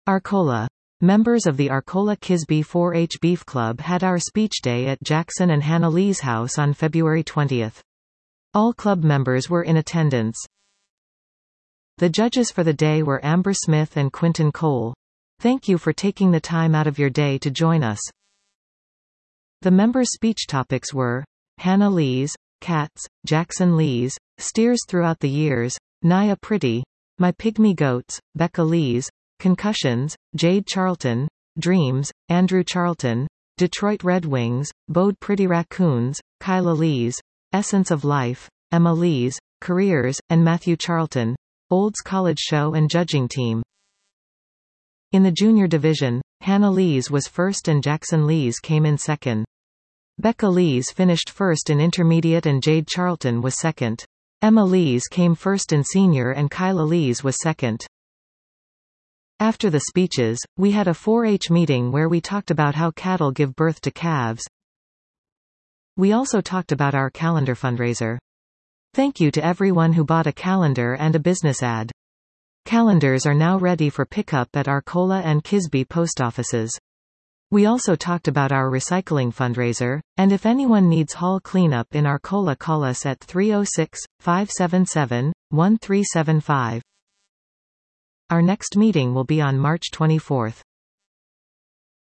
Arcola. Members of the Arcola Kisbee 4-H Beef Club had our speech day at Jackson and Hannah Lee's house on February 20. All club members were in attendance. The judges for the day were Amber Smith and Quinton Cole. Thank you for taking the time out of your day to join us. The members' speech topics were Hannah Lee's, Cats, Jackson Lee's, Steers Throughout the Years, Naya Pretty, My Pygmy Goats, Becca Lee's, Concussions, Jade Charlton, Dreams, Andrew Charlton, Detroit Red Wings, Bode Pretty Raccoons, Kyla Lee's, Essence of Life, Emma Lee's, Careers, and Matthew Charlton, Olds College Show and Judging Team. In the junior division, Hannah Lee's was first and Jackson Lee's came in second. Becca Lee's finished first in intermediate and Jade Charlton was second. Emma Lee's came first in senior and Kyla Lee's was second. After the speeches, we had a 4-H meeting where we talked about how cattle give birth to calves. We also talked about our calendar fundraiser. Thank you to everyone who bought a calendar and a business ad. Calendars are now ready for pickup at Arcola and Kisbee post offices. We also talked about our recycling fundraiser, and if anyone needs hall cleanup in Arcola, call us at 306-577-1375. Our next meeting will be on March 24.